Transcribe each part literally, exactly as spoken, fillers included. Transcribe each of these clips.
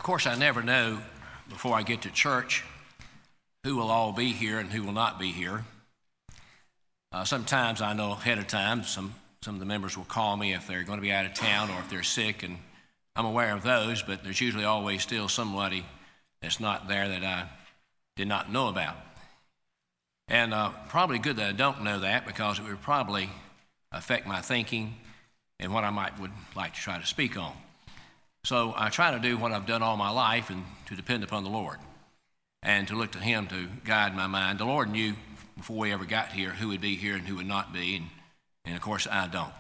course, I never know before I get to church who will all be here and who will not be here. Uh, sometimes I know ahead of time some, some of the members will call me if they're going to be out of town or if they're sick, and I'm aware of those, but there's usually always still somebody that's not there that I did not know about. And uh, probably good that I don't know that, because it would probably affect my thinking and what I might would like to try to speak on. So I try to do what I've done all my life, and to depend upon the Lord and to look to Him to guide my mind. The Lord knew before we ever got here who would be here and who would not be, and, and of course I don't.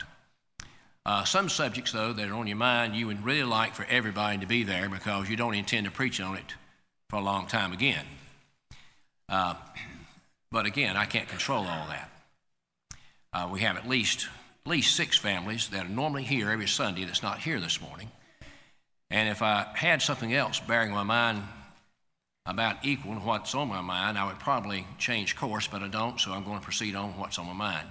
Uh, some subjects, though, that are on your mind, you would really like for everybody to be there, because you don't intend to preach on it for a long time again. Uh, but again, I can't control all that. Uh, we have at least, at least six families that are normally here every Sunday that's not here this morning. And if I had something else bearing my mind about equal to what's on my mind, I would probably change course, but I don't, so I'm going to proceed on what's on my mind.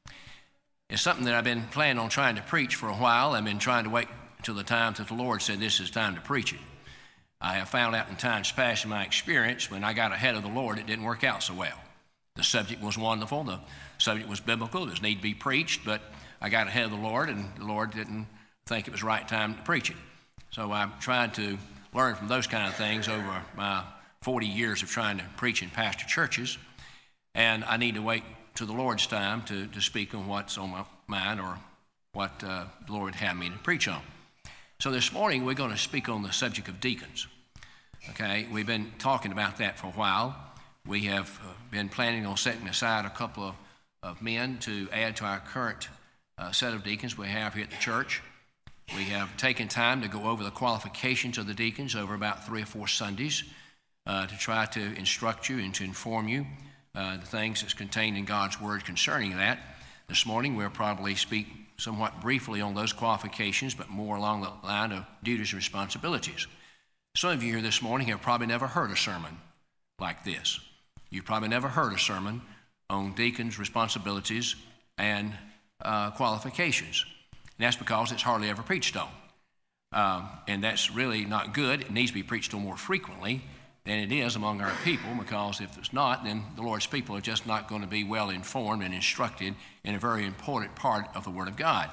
It's something that I've been planning on trying to preach for a while. I've been trying to wait until the time that the Lord said this is time to preach it. I have found out in times past in my experience, when I got ahead of the Lord, it didn't work out so well. The subject was wonderful, the subject was biblical, it was need to be preached, but I got ahead of the Lord, and the Lord didn't think it was the right time to preach it. So I've tried to learn from those kind of things over my forty years of trying to preach in pastor churches, and I need to wait till the Lord's time to, to speak on what's on my mind, or what uh, the Lord would have me to preach on. So this morning we're going to speak on the subject of deacons. Okay, we've been talking about that for a while. We have uh, been planning on setting aside a couple of, of men to add to our current uh, set of deacons we have here at the church. We have taken time to go over the qualifications of the deacons over about three or four Sundays uh, to try to instruct you and to inform you uh, the things that's contained in God's Word concerning that. This morning we'll probably speak somewhat briefly on those qualifications, but more along the line of duties and responsibilities. Some of you here this morning have probably never heard a sermon like this. You've probably never heard a sermon on deacons' responsibilities and uh, qualifications. And that's because it's hardly ever preached on. Um, and that's really not good. It needs to be preached on more frequently than it is among our people, because if it's not, then the Lord's people are just not going to be well informed and instructed in a very important part of the Word of God.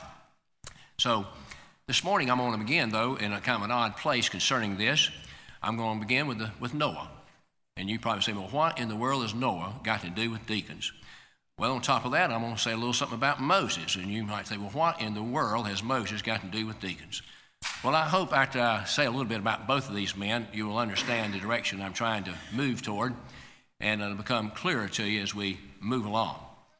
So this morning I'm going to begin, though, in a kind of an odd place concerning this. I'm going to begin with, the, with Noah. And you probably say, well, what in the world has Noah got to do with deacons? Well, on top of that, I'm going to say a little something about Moses. And you might say, well, what in the world has Moses got to do with deacons? Well, I hope after I say a little bit about both of these men, you will understand the direction I'm trying to move toward, and it'll become clearer to you as we move along.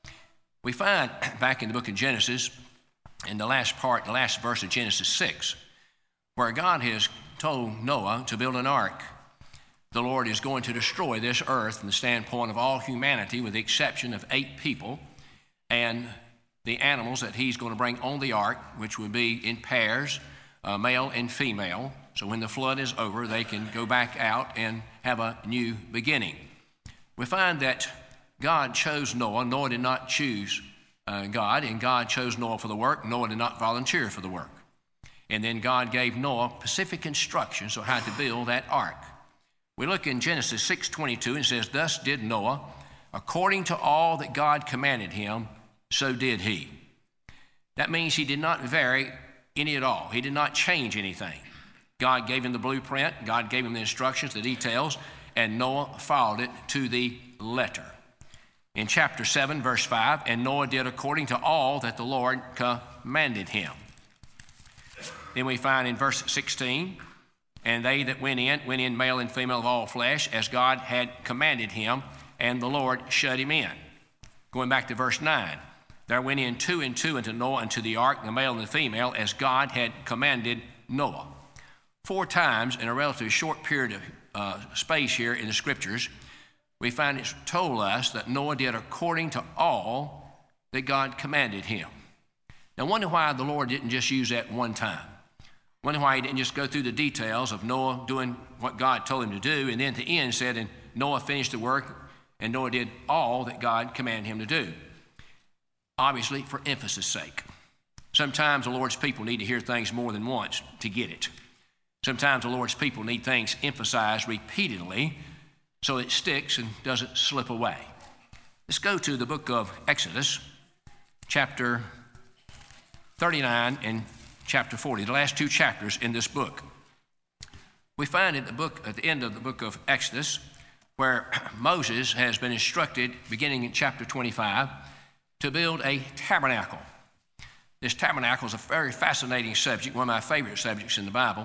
We find back in the book of Genesis, in the last part, the last verse of Genesis six, where God has told Noah to build an ark. The Lord is going to destroy this earth from the standpoint of all humanity, with the exception of eight people and the animals that He's going to bring on the ark, which would be in pairs, uh, male and female. So when the flood is over, they can go back out and have a new beginning. We find that God chose Noah. Noah did not choose uh, God, and God chose Noah for the work. Noah did not volunteer for the work. And then God gave Noah specific instructions on how to build that ark. We look in Genesis six twenty-two, and it says, thus did Noah, according to all that God commanded him, so did he. That means he did not vary any at all. He did not change anything. God gave him the blueprint, God gave him the instructions, the details, and Noah followed it to the letter. In chapter seven, verse five, and Noah did according to all that the Lord commanded him. Then we find in verse sixteen, and they that went in, went in male and female of all flesh, as God had commanded him, and the Lord shut him in. Going back to verse nine, there went in two and two into Noah into the ark, the male and the female, as God had commanded Noah. Four times in a relatively short period of uh, space here in the Scriptures, we find it's told us that Noah did according to all that God commanded him. Now, I wonder why the Lord didn't just use that one time. Wonder why he didn't just go through the details of Noah doing what God told him to do, and then at the end said, and Noah finished the work, and Noah did all that God commanded him to do. Obviously, for emphasis' sake. Sometimes the Lord's people need to hear things more than once to get it. Sometimes the Lord's people need things emphasized repeatedly so it sticks and doesn't slip away. Let's go to the book of Exodus, chapter thirty-nine and chapter forty, the last two chapters in this book. We find in the book, at the end of the book of Exodus, where Moses has been instructed, beginning in chapter twenty-five, to build a tabernacle. This tabernacle is a very fascinating subject, one of my favorite subjects in the Bible,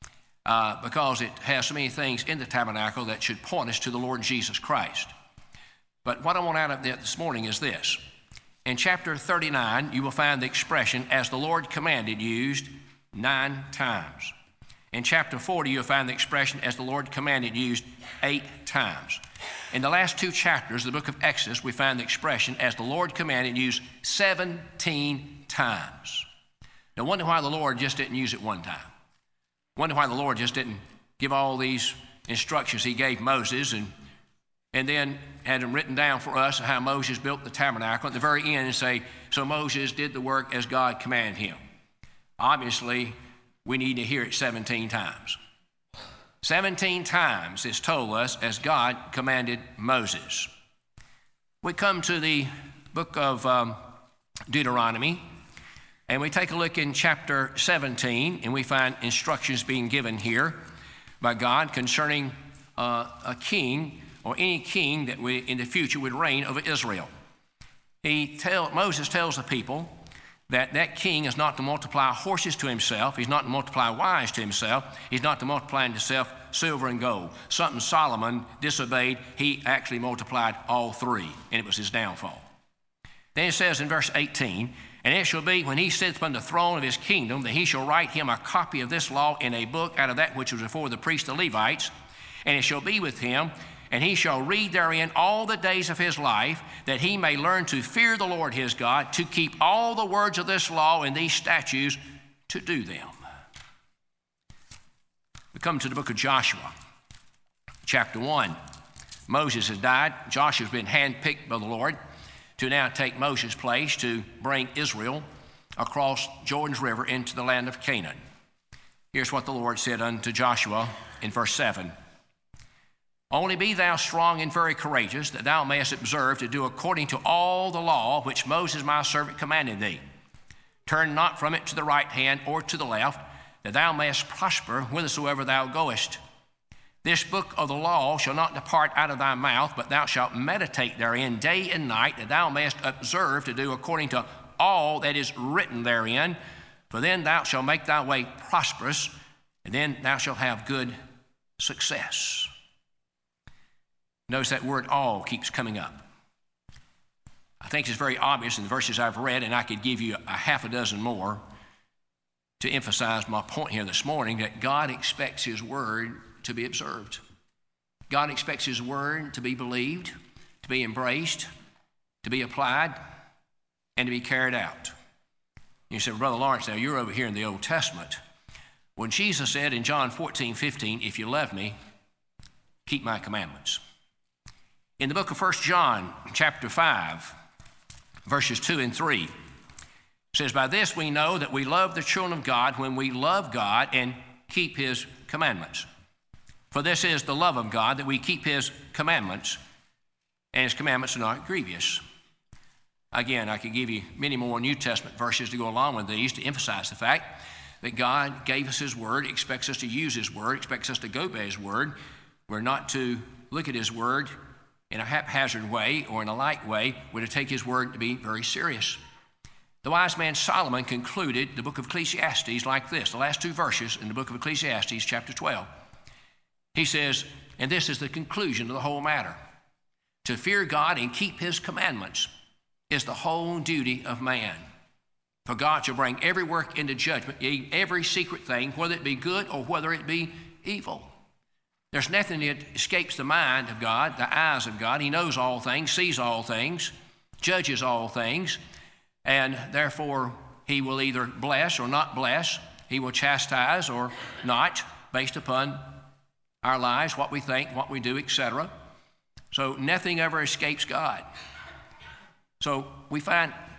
uh, because it has so many things in the tabernacle that should point us to the Lord Jesus Christ. But what I want out of that this morning is this. In chapter thirty-nine, you will find the expression, as the Lord commanded, used nine times. In chapter forty, you'll find the expression, as the Lord commanded, used eight times. In the last two chapters of the book of Exodus, we find the expression, as the Lord commanded, used seventeen times. Now, wonder why the Lord just didn't use it one time. Wonder why the Lord just didn't give all these instructions he gave Moses and and then had them written down for us how Moses built the tabernacle at the very end and say, so Moses did the work as God commanded him. Obviously, we need to hear it seventeen times. seventeen times it's told us as God commanded Moses. We come to the book of um, Deuteronomy, and we take a look in chapter seventeen, and we find instructions being given here by God concerning uh, a king or any king that we, in the future would reign over Israel. He tell, Moses tells the people that that king is not to multiply horses to himself. He's not to multiply wives to himself. He's not to multiply to himself silver and gold. Something Solomon disobeyed, he actually multiplied all three, and it was his downfall. Then it says in verse eighteen, and it shall be when he sitteth upon the throne of his kingdom that he shall write him a copy of this law in a book out of that which was before the priests the Levites, and it shall be with him, and he shall read therein all the days of his life, that he may learn to fear the Lord his God, to keep all the words of this law and these statutes, to do them. We come to the book of Joshua, chapter one. Moses has died. Joshua's been handpicked by the Lord to now take Moses' place to bring Israel across Jordan's River into the land of Canaan. Here's what the Lord said unto Joshua in verse seven. Only be thou strong and very courageous, that thou mayest observe to do according to all the law which Moses my servant commanded thee. Turn not from it to the right hand or to the left, that thou mayest prosper whithersoever thou goest. This book of the law shall not depart out of thy mouth, but thou shalt meditate therein day and night, that thou mayest observe to do according to all that is written therein. For then thou shalt make thy way prosperous, and then thou shalt have good success. Notice that word all keeps coming up. I think it's very obvious in the verses I've read, and I could give you a half a dozen more to emphasize my point here this morning, that God expects his word to be observed. God expects his word to be believed, to be embraced, to be applied, and to be carried out. You say, Brother Lawrence, now you're over here in the Old Testament. When Jesus said in John fourteen fifteen, if you love me, keep my commandments. In the book of First John, chapter five, verses two and three, it says, by this we know that we love the children of God when we love God and keep his commandments. For this is the love of God, that we keep his commandments, and his commandments are not grievous. Again, I could give you many more New Testament verses to go along with these to emphasize the fact that God gave us his word, expects us to use his word, expects us to go by his word. We're not to look at his word in a haphazard way or in a light way. We're to take his word to be very serious. The wise man Solomon concluded the book of Ecclesiastes like this, the last two verses in the book of Ecclesiastes, chapter twelve. He says, and this is the conclusion of the whole matter, to fear God and keep his commandments is the whole duty of man. For God shall bring every work into judgment, every secret thing, whether it be good or whether it be evil. There's nothing that escapes the mind of God, the eyes of God. He knows all things, sees all things, judges all things, and therefore he will either bless or not bless. He will chastise or not, based upon our lives, what we think, what we do, et cetera. So nothing ever escapes God. So we find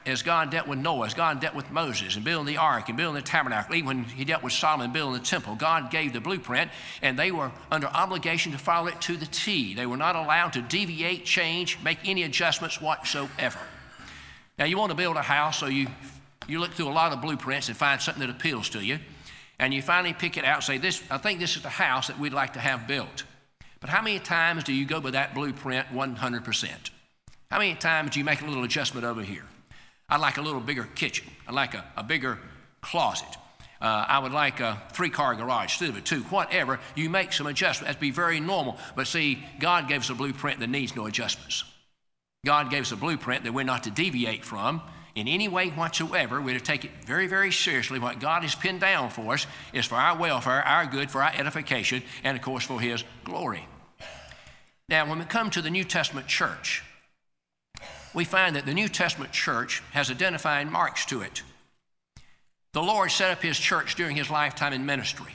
as God dealt with Noah, as God dealt with Moses and building the ark and building the tabernacle, even when he dealt with Solomon building the temple, God gave the blueprint, and they were under obligation to follow it to the T. They were not allowed to deviate, change, make any adjustments whatsoever. Now, you want to build a house, so you, you look through a lot of blueprints and find something that appeals to you, and you finally pick it out and say, "This, I think this is the house that we'd like to have built." But how many times do you go by that blueprint one hundred percent? How many times do you make a little adjustment over here? I'd like a little bigger kitchen. I'd like a, a bigger closet. Uh, I would like a three-car garage instead of a two. Whatever, you make some adjustments. That'd be very normal. But see, God gave us a blueprint that needs no adjustments. God gave us a blueprint that we're not to deviate from in any way whatsoever. We're to take it very, very seriously. What God has pinned down for us is for our welfare, our good, for our edification, and of course for His glory. Now, when we come to the New Testament church, we find that the New Testament church has identifying marks to it. The Lord set up His church during His lifetime in ministry.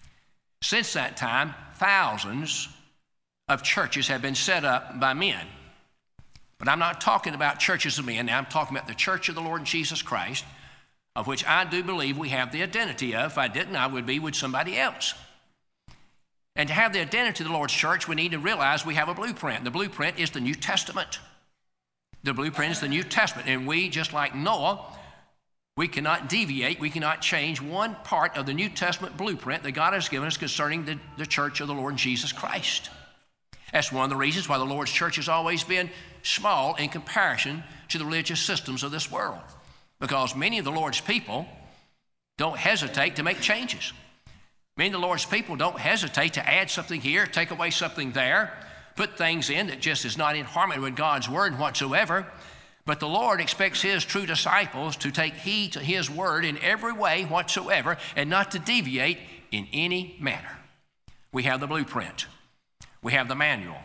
Since that time, thousands of churches have been set up by men. But I'm not talking about churches of men. Now I'm talking about the church of the Lord Jesus Christ, of which I do believe we have the identity of. If I didn't, I would be with somebody else. And to have the identity of the Lord's church, we need to realize we have a blueprint. The blueprint is the New Testament. The blueprint is the New Testament. And we, just like Noah, we cannot deviate, we cannot change one part of the New Testament blueprint that God has given us concerning the, the church of the Lord Jesus Christ. That's one of the reasons why the Lord's church has always been small in comparison to the religious systems of this world. Because many of the Lord's people don't hesitate to make changes. Many of the Lord's people don't hesitate to add something here, take away something there, put things in that just is not in harmony with God's word whatsoever. But the Lord expects His true disciples to take heed to His word in every way whatsoever and not to deviate in any manner. We have the blueprint. We have the manual.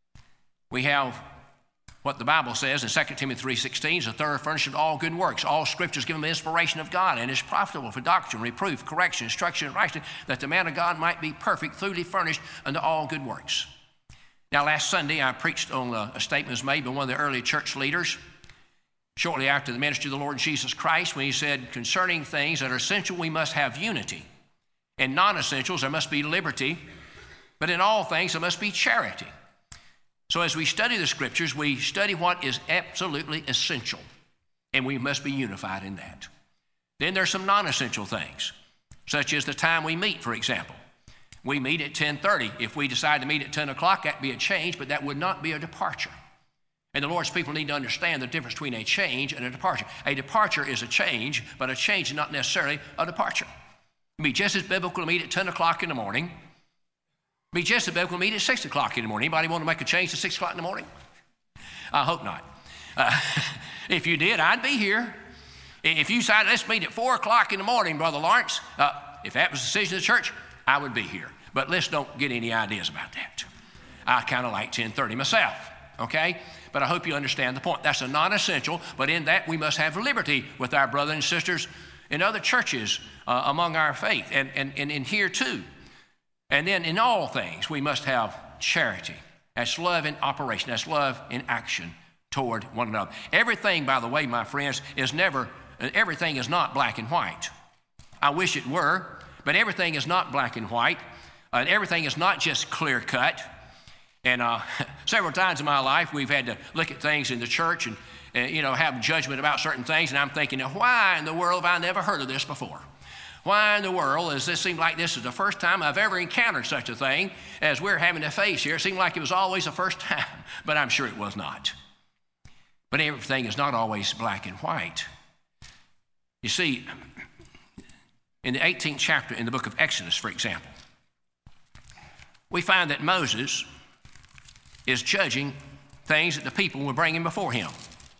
We have what the Bible says in Second Timothy three sixteen, is a thorough furnished of all good works. All Scripture is given by inspiration of God and is profitable for doctrine, reproof, correction, instruction, and righteousness, that the man of God might be perfect, thoroughly furnished unto all good works. Now, last Sunday, I preached on a, a statement was made by one of the early church leaders shortly after the ministry of the Lord Jesus Christ, when he said, concerning things that are essential, we must have unity. In non-essentials, there must be liberty, but in all things, there must be charity. So as we study the Scriptures, we study what is absolutely essential, and we must be unified in that. Then there's some non-essential things, such as the time we meet, for example. We meet at ten thirty. If we decide to meet at ten o'clock, that'd be a change, but that would not be a departure. And the Lord's people need to understand the difference between a change and a departure. A departure is a change, but a change is not necessarily a departure. It'd be just as biblical to meet at ten o'clock in the morning. It'd be just as biblical to meet at six o'clock in the morning. Anybody want to make a change to six o'clock in the morning? I hope not. Uh, if you did, I'd be here. If you decided, let's meet at four o'clock in the morning, Brother Lawrence, uh, if that was the decision of the church, I would be here. But let's don't get any ideas about that. I kind of like ten thirty myself, okay? But I hope you understand the point. That's a non-essential, but in that we must have liberty with our brothers and sisters in other churches uh, among our faith, and, and, and in here too. And then in all things, we must have charity. That's love in operation. That's love in action toward one another. Everything, by the way, my friends, is never, everything is not black and white. I wish it were, but everything is not black and white. Uh, and everything is not just clear cut. And uh, several times in my life, we've had to look at things in the church and, uh, you know, have judgment about certain things. And I'm thinking, why in the world have I never heard of this before? Why in the world does this seem like this is the first time I've ever encountered such a thing as we're having to face here? It seemed like it was always the first time, but I'm sure it was not. But everything is not always black and white. You see, in the eighteenth chapter in the book of Exodus, for example, we find that Moses is judging things that the people were bringing before him.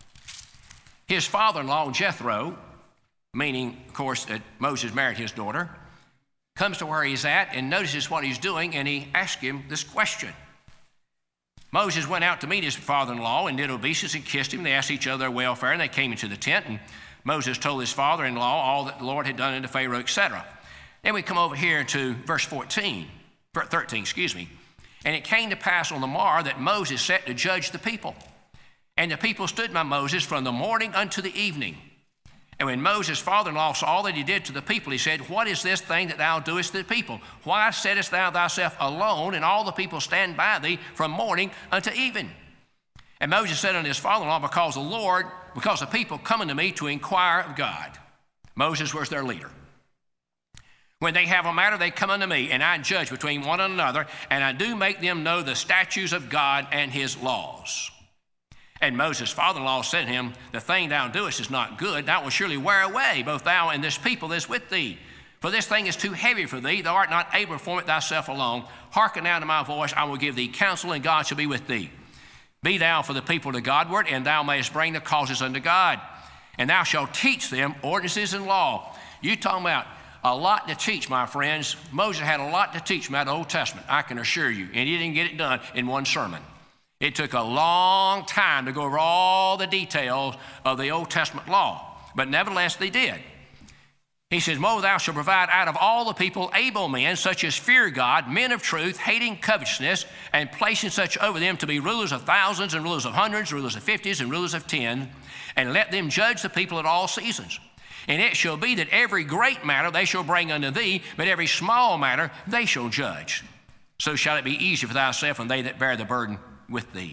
His father-in-law, Jethro, meaning, of course, that Moses married his daughter, comes to where he's at and notices what he's doing, and he asks him this question. Moses went out to meet his father-in-law and did obeisance and kissed him. They asked each other their welfare, and they came into the tent, and Moses told his father-in-law all that the Lord had done unto Pharaoh, et cetera. Then we come over here to verse fourteen, thirteen, excuse me. And it came to pass on the morrow that Moses sat to judge the people. And the people stood by Moses from the morning unto the evening. And when Moses' father-in-law saw all that he did to the people, he said, What is this thing that thou doest to the people? Why settest thou thyself alone, and all the people stand by thee from morning unto even? And Moses said unto his father-in-law, Because the Lord, because the people come unto me to inquire of God. Moses was their leader. When they have a matter, they come unto me, and I judge between one another, and I do make them know the statutes of God and his laws. And Moses' father-in-law said to him, The thing thou doest is not good. Thou wilt surely wear away both thou and this people that is with thee. For this thing is too heavy for thee. Thou art not able to perform it thyself alone. Hearken now to my voice. I will give thee counsel, and God shall be with thee. Be thou for the people to Godward, and thou mayest bring the causes unto God. And thou shalt teach them ordinances and law. You talking about a lot to teach, my friends. Moses had a lot to teach about the Old Testament, I can assure you. And he didn't get it done in one sermon. It took a long time to go over all the details of the Old Testament law, but nevertheless they did. He says, Mo, thou shalt provide out of all the people able men, such as fear God, men of truth, hating covetousness, and placing such over them to be rulers of thousands and rulers of hundreds, rulers of fifties and rulers of ten, and let them judge the people at all seasons. And it shall be that every great matter they shall bring unto thee, but every small matter they shall judge. So shall it be easy for thyself and they that bear the burden with thee.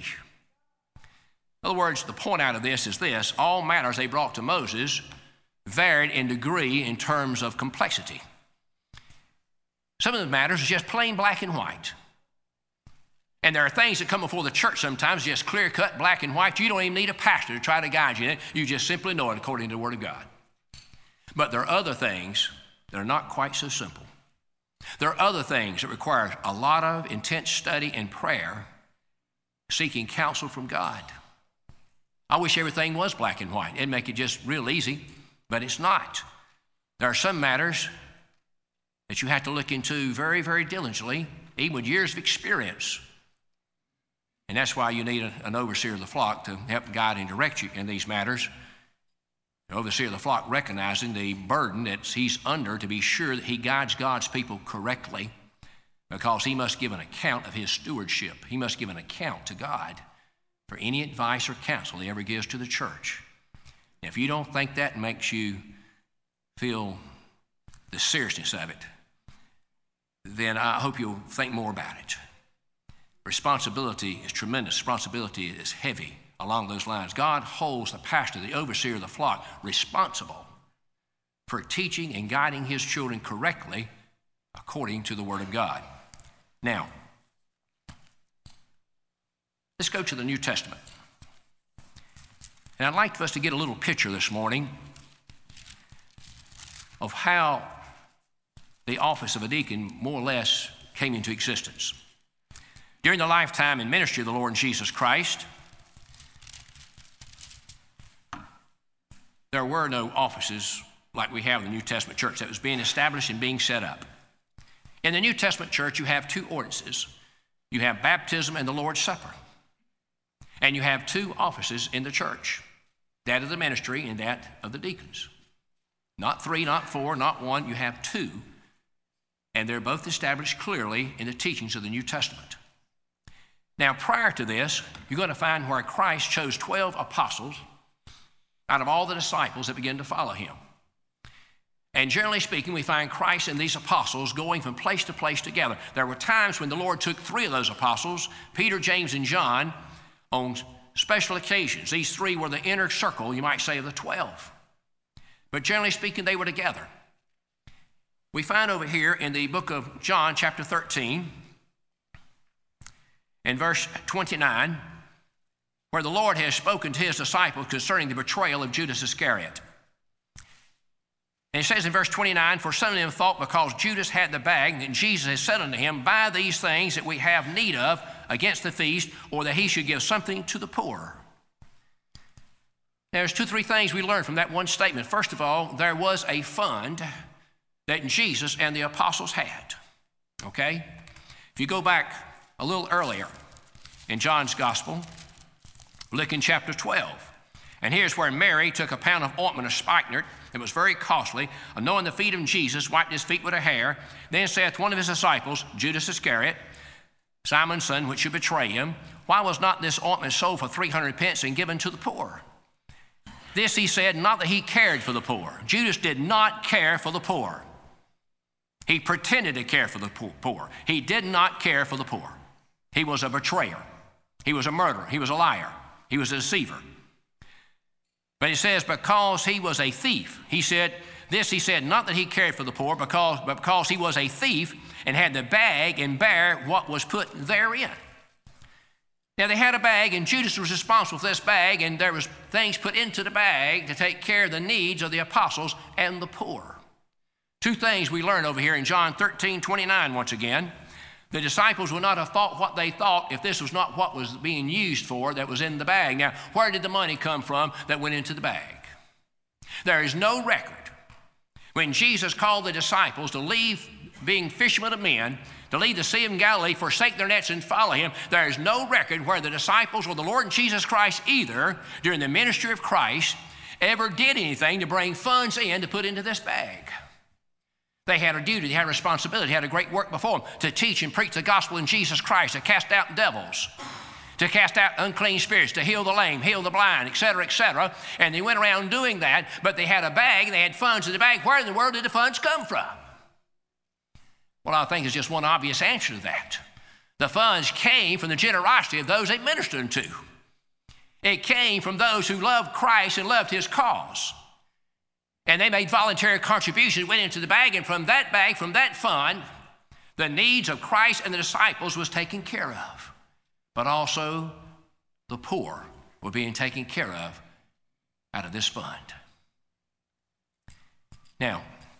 In other words, the point out of this is this: all matters they brought to Moses varied in degree in terms of complexity. Some of the matters are just plain black and white. And there are things that come before the church sometimes just clear-cut, black and white. You don't even need a pastor to try to guide you in it. You just simply know it according to the Word of God. But there are other things that are not quite so simple. There are other things that require a lot of intense study and prayer, seeking counsel from God. I wish everything was black and white. It'd make it just real easy, but it's not. There are some matters that you have to look into very, very diligently, even with years of experience. And that's why you need a, an overseer of the flock to help guide and direct you in these matters. The overseer of the flock recognizing the burden that he's under to be sure that he guides God's people correctly, because he must give an account of his stewardship. He must give an account to God for any advice or counsel he ever gives to the church. And if you don't think that makes you feel the seriousness of it, then I hope you'll think more about it. Responsibility is tremendous. Responsibility is heavy along those lines. God holds the pastor, the overseer of the flock, responsible for teaching and guiding his children correctly according to the Word of God. Now, let's go to the New Testament. And I'd like for us to get a little picture this morning of how the office of a deacon more or less came into existence. During the lifetime and ministry of the Lord Jesus Christ, there were no offices like we have in the New Testament church that was being established and being set up. In the New Testament church, you have two ordinances. You have baptism and the Lord's Supper. And you have two offices in the church, that of the ministry and that of the deacons. Not three, not four, not one, you have two. And they're both established clearly in the teachings of the New Testament. Now, prior to this, you're going to find where Christ chose twelve apostles out of all the disciples that began to follow him. And generally speaking, we find Christ and these apostles going from place to place together. There were times when the Lord took three of those apostles, Peter, James, and John, on special occasions. These three were the inner circle, you might say, of the twelve. But generally speaking, they were together. We find over here in the book of John, chapter thirteen, in verse twenty-nine, where the Lord has spoken to his disciples concerning the betrayal of Judas Iscariot. And it says in verse twenty-nine, For some of them thought because Judas had the bag, that Jesus had said unto him, Buy these things that we have need of against the feast, or that he should give something to the poor. Now, there's two, three things we learn from that one statement. First of all, there was a fund that Jesus and the apostles had, okay? If you go back a little earlier in John's gospel, look in chapter twelve. And here's where Mary took a pound of ointment of spikenard. It was very costly. Anointing the feet of Jesus, wiped his feet with her hair. Then saith one of his disciples, Judas Iscariot, Simon's son, which should betray him, why was not this ointment sold for three hundred pence and given to the poor? This he said, not that he cared for the poor. Judas did not care for the poor. He pretended to care for the poor. He did not care for the poor. He was a betrayer. He was a murderer. He was a liar. He was a deceiver. But he says, because he was a thief, he said, this he said, not that he cared for the poor, because, but because he was a thief and had the bag and bare what was put therein. Now they had a bag, and Judas was responsible for this bag, and there was things put into the bag to take care of the needs of the apostles and the poor. Two things we learn over here in John thirteen twenty-nine once again. The disciples would not have thought what they thought if this was not what was being used for that was in the bag. Now, where did the money come from that went into the bag? There is no record. When Jesus called the disciples to leave being fishermen of men, to leave the Sea of Galilee, forsake their nets and follow him, there is no record where the disciples or the Lord Jesus Christ either, during the ministry of Christ, ever did anything to bring funds in to put into this bag. They had a duty, they had a responsibility, they had a great work before them to teach and preach the gospel in Jesus Christ, to cast out devils, to cast out unclean spirits, to heal the lame, heal the blind, et cetera, et cetera. And they went around doing that, but they had a bag, they had funds in the bag. Where in the world did the funds come from? Well, I think there's just one obvious answer to that. The funds came from the generosity of those they ministered to. It came from those who loved Christ and loved his cause. And they made voluntary contributions, went into the bag, and from that bag, from that fund, the needs of Christ and the disciples was taken care of. But also the poor were being taken care of out of this fund. Now,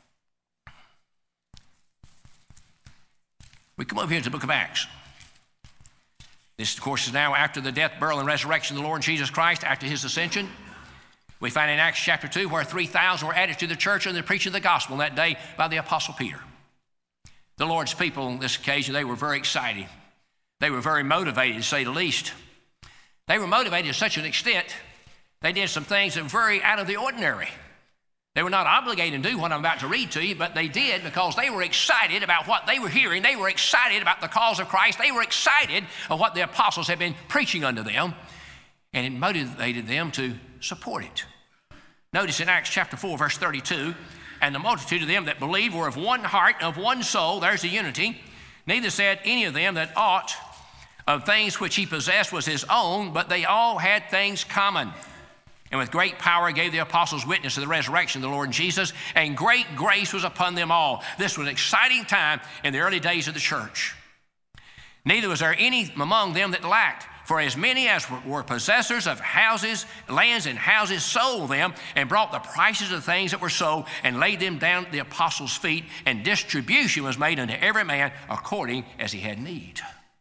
we come over here to the book of Acts. This, of course, is now after the death, burial, and resurrection of the Lord Jesus Christ, after his ascension. We find in Acts chapter two where three thousand were added to the church and the preaching of the gospel that day by the Apostle Peter. The Lord's people on this occasion, they were very excited. They were very motivated, to say the least. They were motivated to such an extent, they did some things that were very out of the ordinary. They were not obligated to do what I'm about to read to you, but they did because they were excited about what they were hearing. They were excited about the cause of Christ. They were excited of what the apostles had been preaching unto them, and it motivated them to support it. Notice in Acts chapter four, verse thirty-two, and the multitude of them that believed were of one heart, of one soul. There's the unity. Neither said any of them that aught of things which he possessed was his own, but they all had things common. And with great power gave the apostles witness of the resurrection of the Lord Jesus, and great grace was upon them all. This was an exciting time in the early days of the church. Neither was there any among them that lacked. For as many as were possessors of houses, lands and houses, sold them and brought the prices of the things that were sold and laid them down at the apostles' feet, and distribution was made unto every man according as he had need.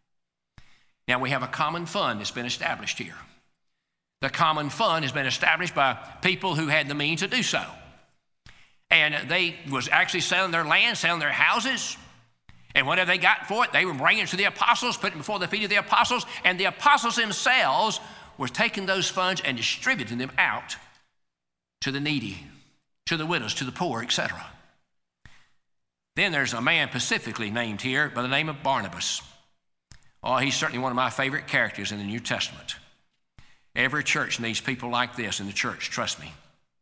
Now we have a common fund that's been established here. The common fund has been established by people who had the means to do so. And they was actually selling their land, selling their houses. And whatever they got for it, they were bringing it to the apostles, putting it before the feet of the apostles, and the apostles themselves were taking those funds and distributing them out to the needy, to the widows, to the poor, et cetera. Then there's a man specifically named here by the name of Barnabas. Oh, he's certainly one of my favorite characters in the New Testament. Every church needs people like this in the church, trust me.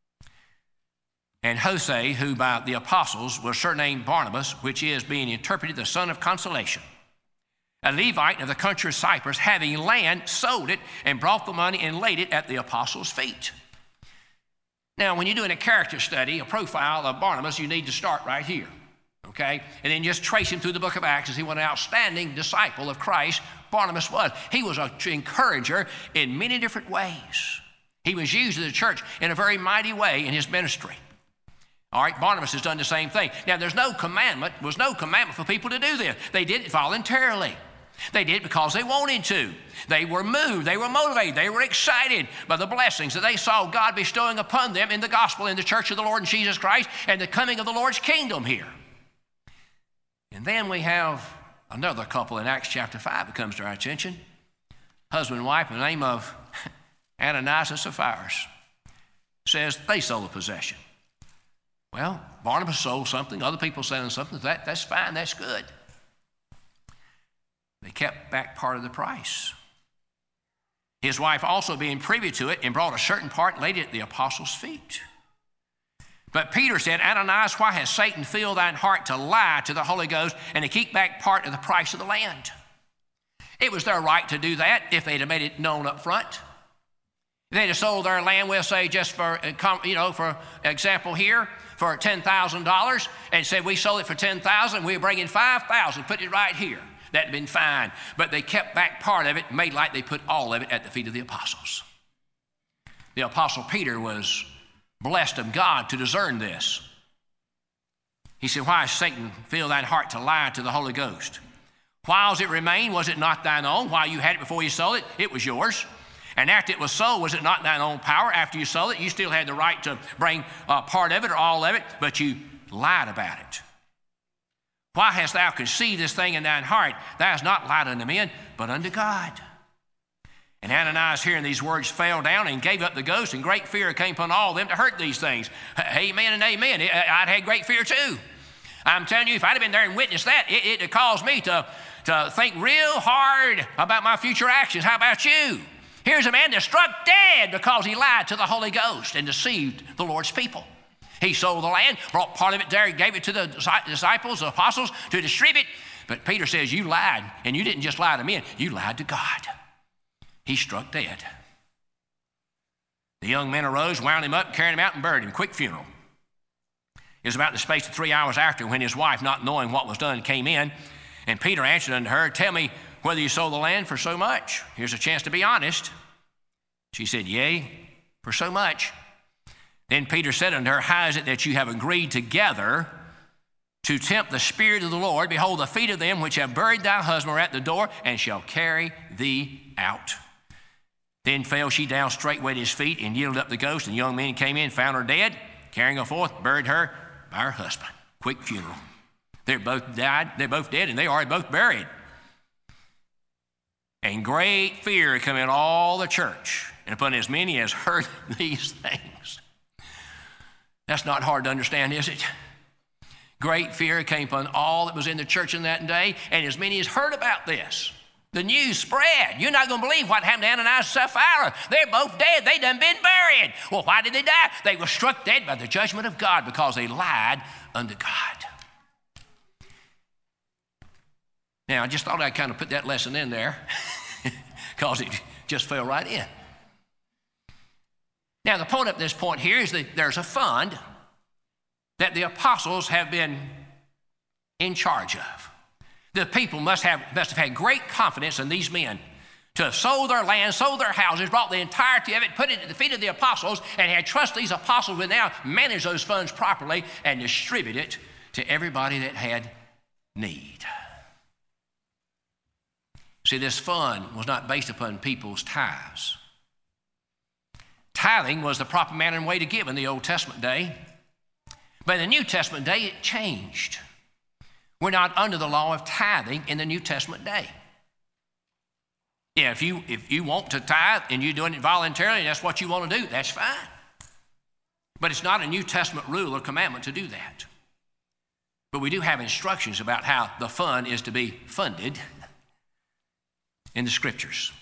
And Jose, who by the apostles was surnamed Barnabas, which is being interpreted the son of consolation, a Levite of the country of Cyprus, having land, sold it and brought the money and laid it at the apostles' feet. Now, when you're doing a character study, a profile of Barnabas, you need to start right here, okay? And then just trace him through the book of Acts and see what an outstanding disciple of Christ Barnabas was. He was an encourager in many different ways. He was used in the church in a very mighty way in his ministry. All right, Barnabas has done the same thing. Now, there's no commandment, was no commandment for people to do this. They did it voluntarily. They did it because they wanted to. They were moved, they were motivated, they were excited by the blessings that they saw God bestowing upon them in the gospel, in the church of the Lord Jesus Christ, and the coming of the Lord's kingdom here. And then we have another couple in Acts chapter five that comes to our attention. Husband and wife, in the name of Ananias and Sapphira. Says they sold a possession. Well, Barnabas sold something, other people selling something. That, that's fine, that's good. But They kept back part of the price. His wife also being privy to it and brought a certain part and laid it at the apostles' feet. But Peter said, Ananias, why has Satan filled thine heart to lie to the Holy Ghost and to keep back part of the price of the land? It was their right to do that if they'd have made it known up front. If they'd have sold their land, we'll say just for, you know, for example here, for ten thousand dollars and said we sold it for ten thousand dollars, we were bringing five thousand dollars, put it right here. That'd have been fine. But they kept back part of it, made like they put all of it at the feet of the apostles. The apostle Peter was blessed of God to discern this. He said, why has Satan filled thine heart to lie to the Holy Ghost? Whiles it remained, was it not thine own? While you had it before you sold it, it was yours. And after it was sold, was it not thine own power? After you sold it, you still had the right to bring uh, part of it or all of it, but you lied about it. Why hast thou conceived this thing in thine heart? Thou hast not lied unto men, but unto God. And Ananias, hearing these words, fell down and gave up the ghost, and great fear came upon all of them to hurt these things. Amen and amen. I'd had great fear too. I'm telling you, if I'd have been there and witnessed that, it, it caused me to, to think real hard about my future actions. How about you? Here's a man that struck dead because he lied to the Holy Ghost and deceived the Lord's people. He sold the land, brought part of it there, gave it to the disciples, the apostles, to distribute. But Peter says, you lied, and you didn't just lie to men, you lied to God. He struck dead. The young men arose, wound him up, carried him out, and buried him. Quick funeral. It was about the space of three hours after when his wife, not knowing what was done, came in. And Peter answered unto her, tell me whether you sold the land for so much. Here's a chance to be honest. She said, yea, for so much. Then Peter said unto her, how is it that you have agreed together to tempt the Spirit of the Lord? Behold, the feet of them which have buried thy husband are at the door, and shall carry thee out. Then fell she down straightway at his feet, and yielded up the ghost. And young men came in, found her dead, carrying her forth, buried her by her husband. Quick funeral. They're both died, they're both dead, and they are both buried. And great fear came in all the church, and upon as many as heard these things. That's not hard to understand, is it? Great fear came upon all that was in the church in that day, and as many as heard about this. The news spread. You're not going to believe what happened to Ananias and Sapphira. They're both dead. They done been buried. Well, why did they die? They were struck dead by the judgment of God because they lied unto God. Now, I just thought I'd kind of put that lesson in there because it just fell right in. Now, the point up this point here is that there's a fund that the apostles have been in charge of. The people must have, must have had great confidence in these men to have sold their land, sold their houses, brought the entirety of it, put it at the feet of the apostles, and had trust these apostles would now manage those funds properly and distribute it to everybody that had need. See, this fund was not based upon people's tithes. Tithing was the proper manner and way to give in the Old Testament day. But in the New Testament day, it changed. We're not under the law of tithing in the New Testament day. Yeah, if you, if you want to tithe and you're doing it voluntarily and that's what you want to do, that's fine. But it's not a New Testament rule or commandment to do that. But we do have instructions about how the fund is to be funded in the Scriptures.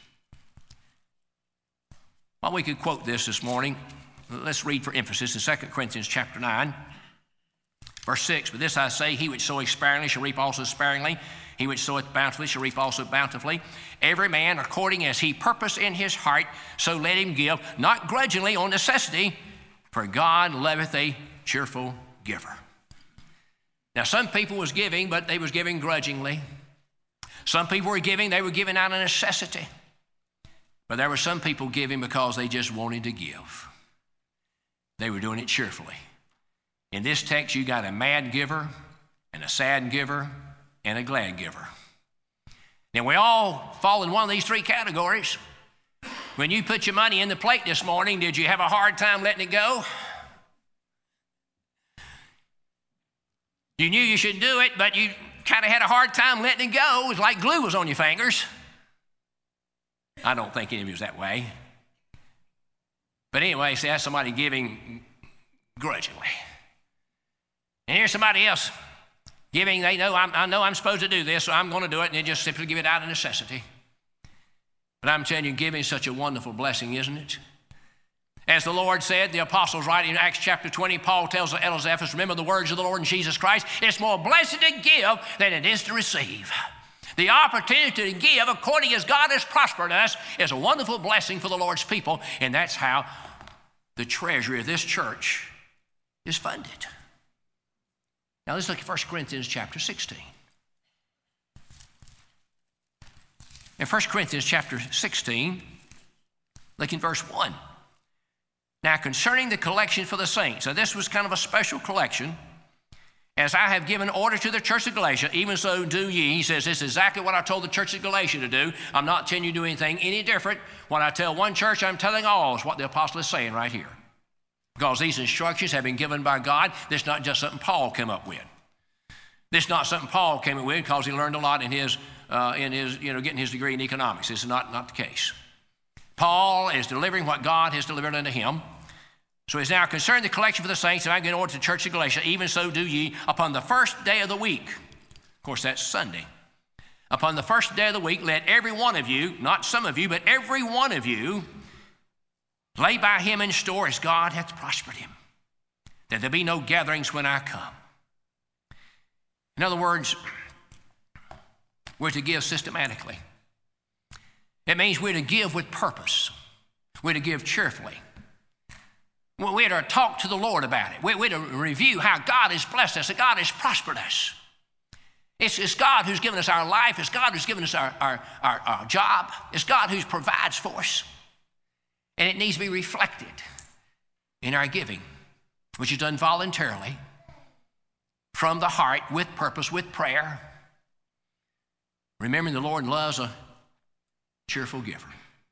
Well, we could quote this this morning. Let's read for emphasis in Second Corinthians chapter nine, verse six. But this I say, he which soweth sparingly shall reap also sparingly. He which soweth bountifully shall reap also bountifully. Every man according as he purpose in his heart, so let him give, not grudgingly on necessity, for God loveth a cheerful giver. Now, some people was giving, but they was giving grudgingly. Some people were giving, they were giving out of necessity. But there were some people giving because they just wanted to give. They were doing it cheerfully. In this text, you got a mad giver and a sad giver and a glad giver. Now, we all fall in one of these three categories. When you put your money in the plate this morning, did you have a hard time letting it go? You knew you should do it, but you kind of had a hard time letting it go. It was like glue was on your fingers. I don't think any of you was that way. But anyway, see, that's somebody giving grudgingly. And here's somebody else Giving, they know, I'm, I know I'm supposed to do this, so I'm going to do it, and they just simply give it out of necessity. But I'm telling you, giving is such a wonderful blessing, isn't it? As the Lord said, the apostles writing in Acts chapter twenty, Paul tells the elders of Ephesus, remember the words of the Lord Jesus Christ, it's more blessed to give than it is to receive. The opportunity to give according as God has prospered us is a wonderful blessing for the Lord's people, and that's how the treasury of this church is funded. Now let's look at First Corinthians chapter sixteen. In First Corinthians chapter sixteen, look in verse one. Now concerning the collection for the saints, so this was kind of a special collection. As I have given order to the church of Galatia, even so do ye. He says, this is exactly what I told the church of Galatia to do. I'm not telling you to do anything any different. What I tell one church, I'm telling all, is what the apostle is saying right here. Because these instructions have been given by God. This is not just something Paul came up with. This is not something Paul came up with because he learned a lot in his, uh, in his, you know, getting his degree in economics. This is not, not the case. Paul is delivering what God has delivered unto him. So he's now concerning the collection for the saints, and I give order to the church of Galatia, even so do ye upon the first day of the week. Of course, that's Sunday. Upon the first day of the week, let every one of you, not some of you, but every one of you, lay by him in store as God hath prospered him, that there be no gatherings when I come. In other words, we're to give systematically. It means we're to give with purpose. We're to give cheerfully. We're to talk to the Lord about it. We're to review how God has blessed us, that God has prospered us. It's, it's God who's given us our life. It's God who's given us our, our, our, our job. It's God who provides for us. And it needs to be reflected in our giving, which is done voluntarily, from the heart, with purpose, with prayer. Remembering the Lord loves a cheerful giver.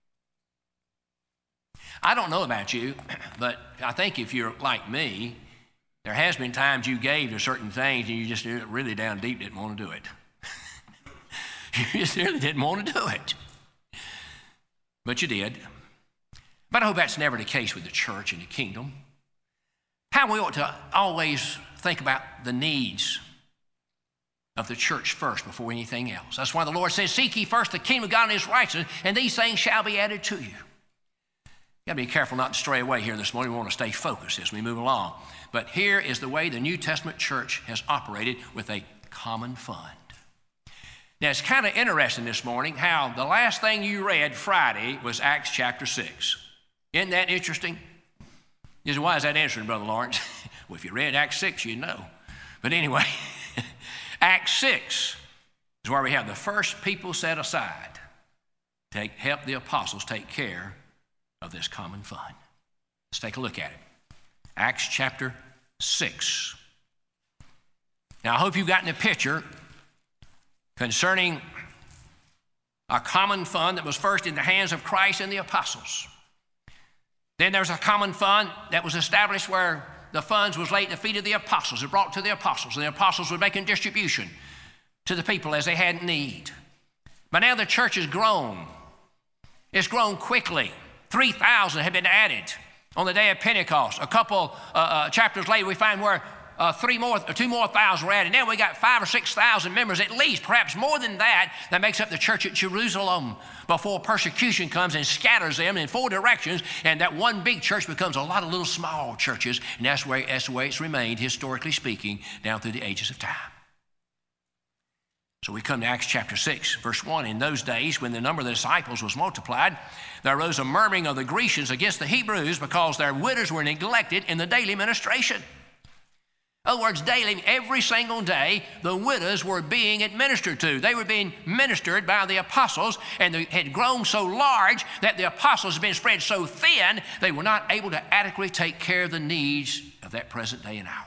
I don't know about you, but I think if you're like me, there has been times you gave to certain things and you just really down deep didn't want to do it. You just really didn't want to do it. But you did. But I hope that's never the case with the church and the kingdom. How we ought to always think about the needs of the church first before anything else. That's why the Lord says, seek ye first the kingdom of God and his righteousness, and these things shall be added to you. You got to be careful not to stray away here this morning. We want to stay focused as we move along. But here is the way the New Testament church has operated, with a common fund. Now, it's kind of interesting this morning how the last thing you read Friday was Acts chapter six. Isn't that interesting? You say, why is that interesting, Brother Lawrence? Well, if you read Acts six, you know. But anyway, Acts six is where we have the first people set aside to help the apostles take care of this common fund. Let's take a look at it. Acts chapter six. Now, I hope you've gotten a picture concerning a common fund that was first in the hands of Christ and the apostles. Then there was a common fund that was established where the funds was laid at the feet of the apostles. It brought to the apostles, and the apostles were making distribution to the people as they had need. But now the church has grown. It's grown quickly. three thousand had been added on the day of Pentecost. A couple uh, uh, chapters later, we find where uh, three more, two more thousand were added. Now we got five or six thousand members, at least, perhaps more than that, that makes up the church at Jerusalem before persecution comes and scatters them in four directions, and that one big church becomes a lot of little small churches, and that's, where, that's the way it's remained, historically speaking, down through the ages of time. So we come to Acts chapter six, verse one. In those days, when the number of the disciples was multiplied, there arose a murmuring of the Grecians against the Hebrews because their widows were neglected in the daily ministration. In other words, daily, every single day, the widows were being administered to. They were being ministered by the apostles, and they had grown so large that the apostles had been spread so thin, they were not able to adequately take care of the needs of that present day and hour.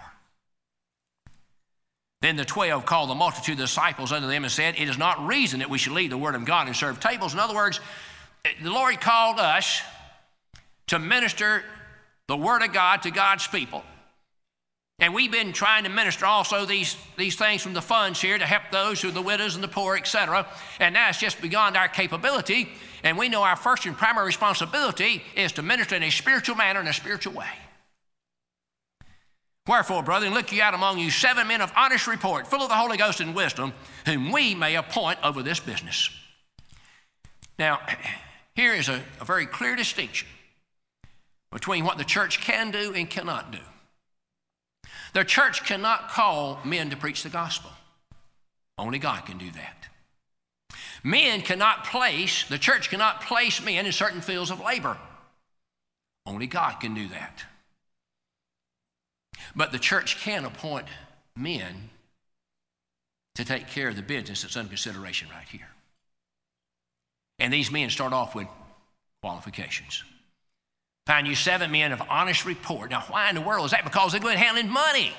Then the twelve called the multitude of the disciples unto them and said, it is not reason that we should leave the word of God and serve tables. In other words, the Lord called us to minister the word of God to God's people. And we've been trying to minister also these, these things from the funds here to help those who are the widows and the poor, et cetera. And now it's just beyond our capability. And we know our first and primary responsibility is to minister in a spiritual manner, in a spiritual way. Wherefore, brethren, look ye out among you seven men of honest report, full of the Holy Ghost and wisdom, whom we may appoint over this business. Now, here is a, a very clear distinction between what the church can do and cannot do. The church cannot call men to preach the gospel. Only God can do that. Men cannot place, the church cannot place men in certain fields of labor. Only God can do that. But the church can appoint men to take care of the business that's under consideration right here. And these men start off with qualifications. Find you seven men of honest report. Now, why in the world is that? Because they're good at handling money.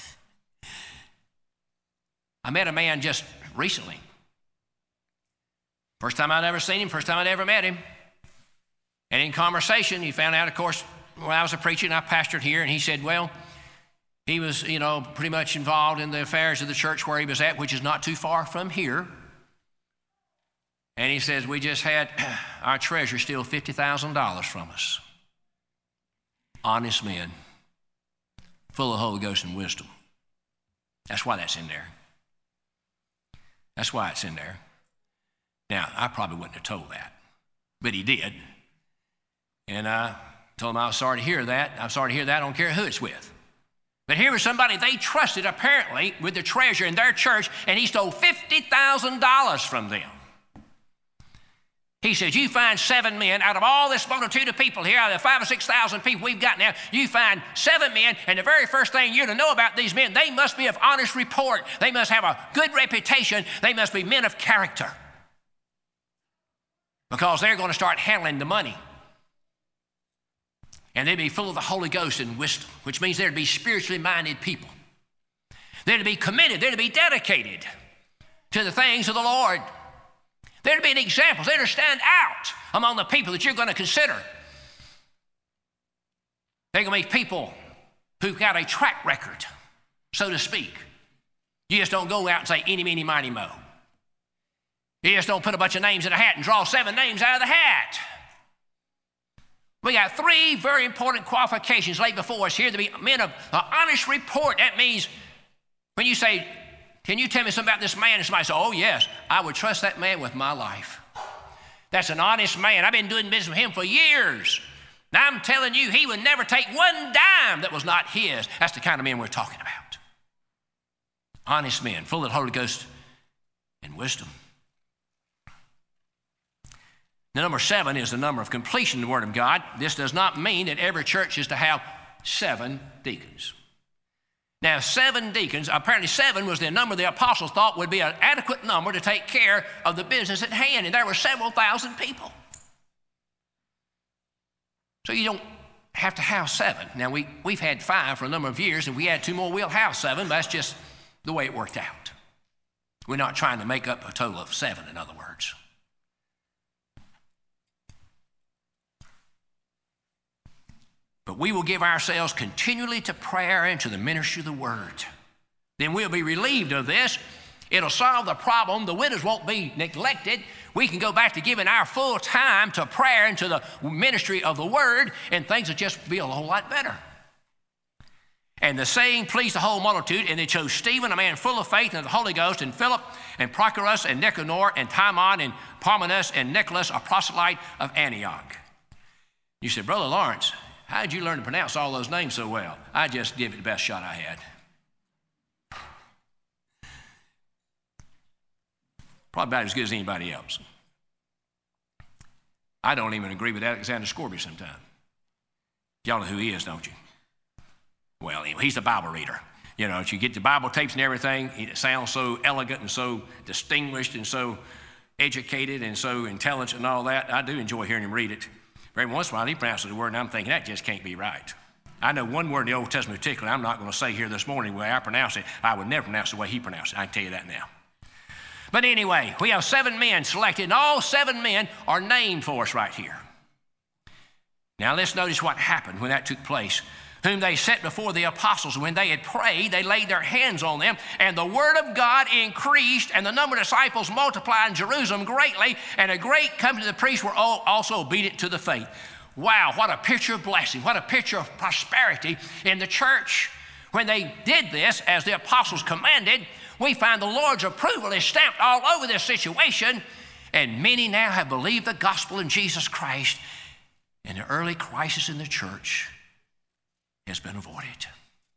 I met a man just recently. First time I'd ever seen him, first time I'd ever met him. And in conversation, he found out, of course, when I was a preacher and I pastored here, and he said, well, he was, you know, pretty much involved in the affairs of the church where he was at, which is not too far from here. And he says, we just had our treasurer steal fifty thousand dollars from us. Honest men, full of Holy Ghost and wisdom. That's why that's in there. That's why it's in there. Now, I probably wouldn't have told that, but he did. And I told him I was sorry to hear that. I'm sorry to hear that. I don't care who it's with. But here was somebody they trusted, apparently, with the treasure in their church, and he stole fifty thousand dollars from them. He says, you find seven men out of all this multitude of people here, out of the five or six thousand people we've got now, you find seven men, and the very first thing you're to know about these men, they must be of honest report. They must have a good reputation. They must be men of character. Because they're going to start handling the money. And they'd be full of the Holy Ghost and wisdom, which means they're to be spiritually minded people. They're to be committed. They're to be dedicated to the things of the Lord. They're to be an example. They're to stand out among the people that you're going to consider. They're going to be people who've got a track record, so to speak. You just don't go out and say, eeny, meeny, miny, mo. You just don't put a bunch of names in a hat and draw seven names out of the hat. We got three very important qualifications laid before us here to be men of uh, honest report. That means when you say, can you tell me something about this man? And somebody says, oh, yes, I would trust that man with my life. That's an honest man. I've been doing business with him for years. Now I'm telling you, he would never take one dime that was not his. That's the kind of men we're talking about. Honest men, full of the Holy Ghost and wisdom. The number seven is the number of completion in the Word of God. This does not mean that every church is to have seven deacons. Now, seven deacons, apparently seven was the number the apostles thought would be an adequate number to take care of the business at hand, and there were several thousand people. So you don't have to have seven. Now, we, we've had five for a number of years, and we add two more, we'll have seven, but that's just the way it worked out. We're not trying to make up a total of seven, in other words. But we will give ourselves continually to prayer and to the ministry of the word. Then we'll be relieved of this. It'll solve the problem. The widows won't be neglected. We can go back to giving our full time to prayer and to the ministry of the word, and things will just be a whole lot better. And the saying pleased the whole multitude, and they chose Stephen, a man full of faith and of the Holy Ghost, and Philip, and Prochorus, and Nicanor, and Timon, and Parmenas, and Nicholas, a proselyte of Antioch. You said, Brother Lawrence, how did you learn to pronounce all those names so well? I just gave it the best shot I had. Probably about as good as anybody else. I don't even agree with Alexander Scourby sometimes. Y'all know who he is, don't you? Well, anyway, he's the Bible reader. You know, if you get the Bible tapes and everything, it sounds so elegant and so distinguished and so educated and so intelligent and all that. I do enjoy hearing him read it. Every once in a while, he pronounces a word, and I'm thinking, that just can't be right. I know one word in the Old Testament particularly I'm not going to say here this morning the way I pronounce it. I would never pronounce it the way he pronounced it. I can tell you that now. But anyway, we have seven men selected, and all seven men are named for us right here. Now, let's notice what happened when that took place. Whom they set before the apostles. When they had prayed, they laid their hands on them, and the word of God increased, and the number of disciples multiplied in Jerusalem greatly, and a great company of the priests were all also obedient to the faith. Wow, what a picture of blessing, what a picture of prosperity in the church, when they did this, as the apostles commanded, we find the Lord's approval is stamped all over this situation, and many now have believed the gospel in Jesus Christ, and the early crisis in the church has been avoided.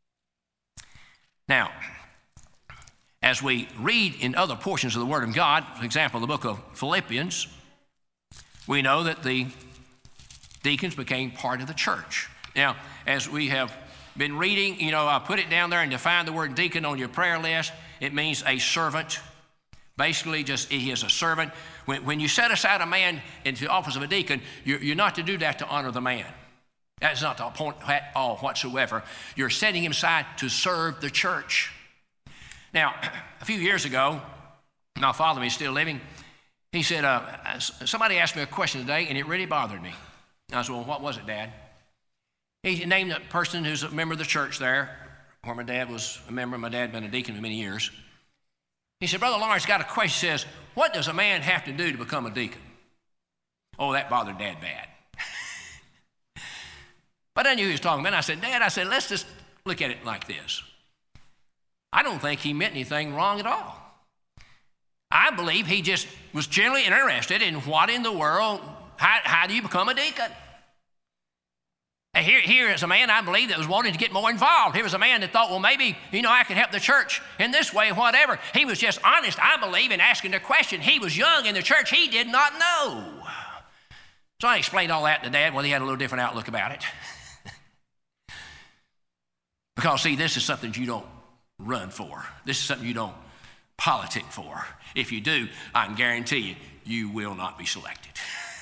Now, as we read in other portions of the Word of God, for example, the book of Philippians, we know that the deacons became part of the church. Now, as we have been reading, you know, I put it down there and define the word deacon on your prayer list. It means a servant. Basically, just he is a servant. When, when you set aside a man into the office of a deacon, you're, you're not to do that to honor the man. That's not the point at all whatsoever. You're setting him aside to serve the church. Now, a few years ago, my father is still living. He said, uh, somebody asked me a question today, and it really bothered me. I said, well, what was it, Dad? He named a person who's a member of the church there, where my dad was a member. My dad had been a deacon for many years. He said, Brother Lawrence got a question. He says, what does a man have to do to become a deacon? Oh, that bothered Dad bad. But I knew he was talking about it. I said, Dad, I said, let's just look at it like this. I don't think he meant anything wrong at all. I believe he just was generally interested in what in the world, how, how do you become a deacon? And here, here is a man, I believe, that was wanting to get more involved. Here was a man that thought, well, maybe, you know, I could help the church in this way, whatever. He was just honest, I believe, in asking the question. He was young in the church. He did not know. So I explained all that to Dad. Well, he had a little different outlook about it. Because, see, this is something you don't run for. This is something you don't politic for. If you do, I can guarantee you, you will not be selected.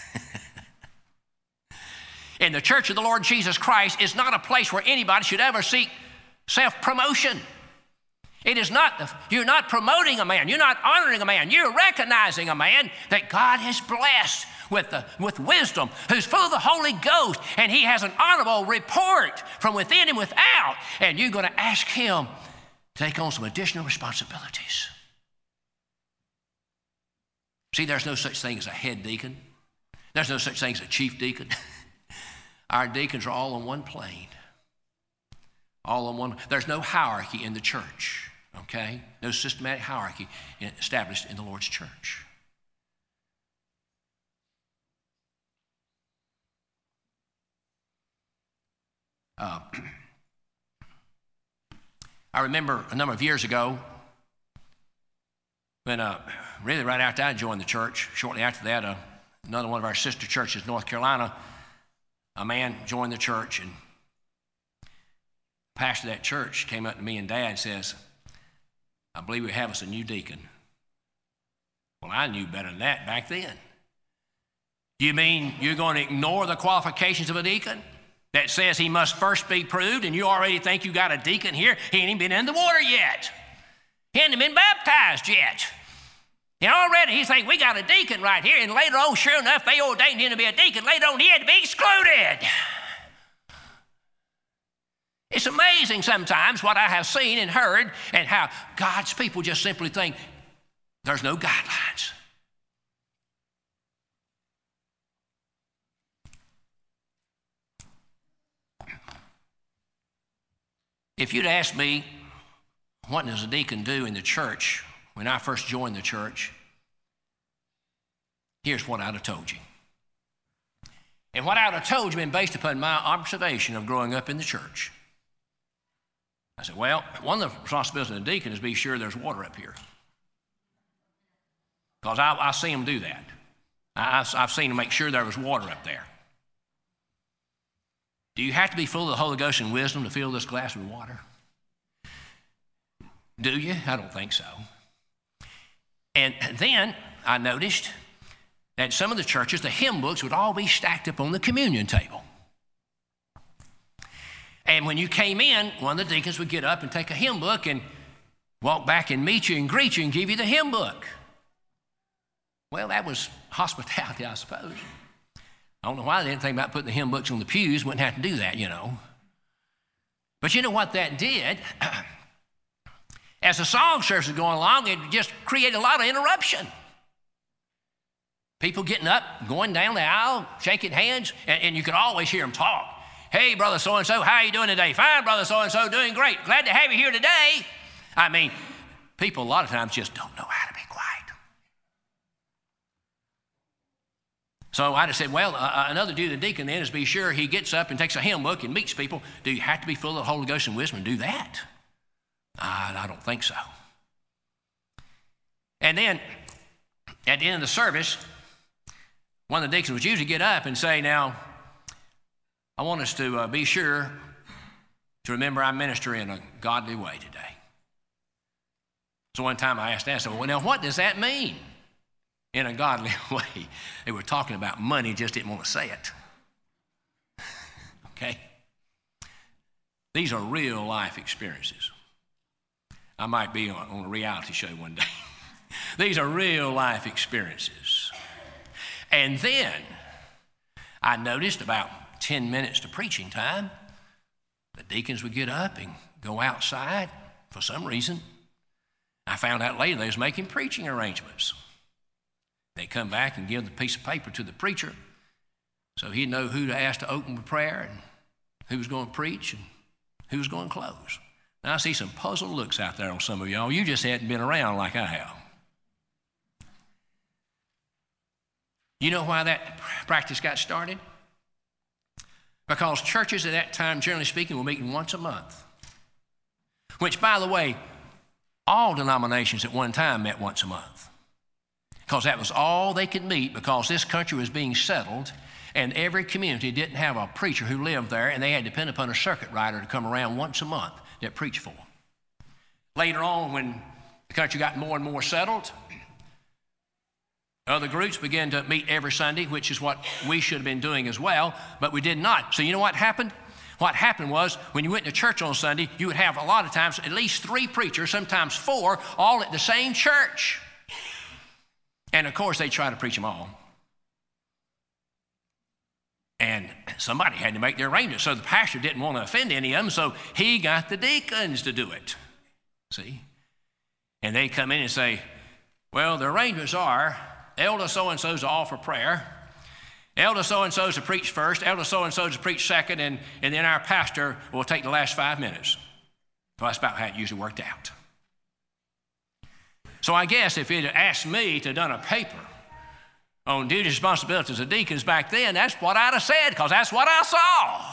And the church of the Lord Jesus Christ is not a place where anybody should ever seek self-promotion. It is not, you're not promoting a man. You're not honoring a man. You're recognizing a man that God has blessed with, the, with wisdom, who's full of the Holy Ghost, and he has an honorable report from within and without, and you're going to ask him to take on some additional responsibilities. See, there's no such thing as a head deacon. There's no such thing as a chief deacon. Our deacons are all on one plane. All on one. There's no hierarchy in the church, okay? No systematic hierarchy established in the Lord's church. Uh, I remember a number of years ago when, uh, really right after I joined the church, shortly after that, uh, another one of our sister churches, North Carolina, a man joined the church, and the pastor of that church came up to me and Dad and says, I believe we have us a new deacon. Well, I knew better than that back then. You mean you're going to ignore the qualifications of a deacon that says he must first be proved, and you already think you got a deacon here? He ain't even been in the water yet. He ain't been baptized yet. And already he's saying, we got a deacon right here. And later on, sure enough, they ordained him to be a deacon. Later on, he had to be excluded. It's amazing sometimes what I have seen and heard, and how God's people just simply think there's no guidelines. If you'd asked me, what does a deacon do in the church when I first joined the church, here's what I'd have told you. And what I would have told you been based upon my observation of growing up in the church. I said, well, one of the responsibilities of the deacon is to be sure there's water up here. Because I, I see them do that. I, I've, I've seen them make sure there was water up there. Do you have to be full of the Holy Ghost and wisdom to fill this glass with water? Do you? I don't think so. And then I noticed that some of the churches, the hymn books would all be stacked up on the communion table. And when you came in, one of the deacons would get up and take a hymn book and walk back and meet you and greet you and give you the hymn book. Well, that was hospitality, I suppose. I don't know why they didn't think about putting the hymn books on the pews. Wouldn't have to do that, you know. But you know what that did? As the song service was going along, it just created a lot of interruption. People getting up, going down the aisle, shaking hands, and, and you could always hear them talk. Hey, brother so-and-so, how are you doing today? Fine, brother so-and-so, doing great. Glad to have you here today. I mean, people a lot of times just don't know how to be quiet. So I just said, well, uh, another duty of the deacon then is be sure he gets up and takes a hymn book and meets people. Do you have to be full of the Holy Ghost and wisdom to do that? I, I don't think so. And then at the end of the service, one of the deacons would usually get up and say, now, I want us to uh, be sure to remember our ministry in a godly way today. So one time I asked that, I said, well, now what does that mean? In a godly way. They were talking about money, just didn't want to say it. Okay? These are real life experiences. I might be on, on a reality show one day. These are real life experiences. And then I noticed about ten minutes to preaching time, the deacons would get up and go outside for some reason. I found out later they was making preaching arrangements. They come back and give the piece of paper to the preacher so he'd know who to ask to open with prayer and who was going to preach and who was going to close. Now, I see some puzzled looks out there on some of y'all. You just hadn't been around like I have. You know why that practice got started? Because churches at that time, generally speaking, were meeting once a month. Which, by the way, all denominations at one time met once a month. Because that was all they could meet, because this country was being settled and every community didn't have a preacher who lived there, and they had to depend upon a circuit rider to come around once a month that preached for them. Later on, when the country got more and more settled, other groups began to meet every Sunday, which is what we should have been doing as well, but we did not. So you know what happened? What happened was when you went to church on Sunday, you would have a lot of times at least three preachers, sometimes four, all at the same church. And of course, they try to preach them all. And somebody had to make the arrangements. So the pastor didn't want to offend any of them, so he got the deacons to do it. See? And they come in and say, well, the arrangements are elder so-and-so's to offer prayer, elder so-and-so's to preach first, elder so-and-so's to preach second, and, and then our pastor will take the last five minutes. Well, that's about how it usually worked out. So I guess if it had asked me to have done a paper on duty and responsibilities of deacons back then, that's what I'd have said, because that's what I saw.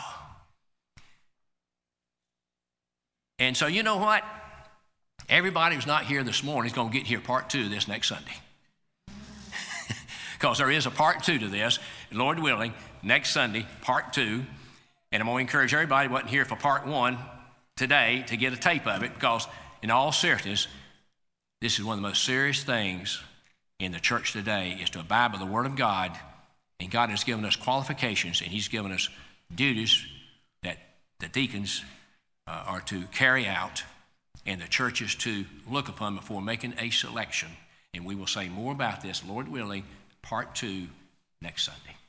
And so you know what? Everybody who's not here this morning is going to get here part two this next Sunday. Because there is a part two to this, Lord willing, next Sunday, part two. And I'm going to encourage everybody who wasn't here for part one today to get a tape of it, because in all seriousness, this is one of the most serious things in the church today, is to abide by the Word of God. And God has given us qualifications, and He's given us duties that the deacons uh, are to carry out, and the church is to look upon before making a selection. And we will say more about this, Lord willing, part two next Sunday.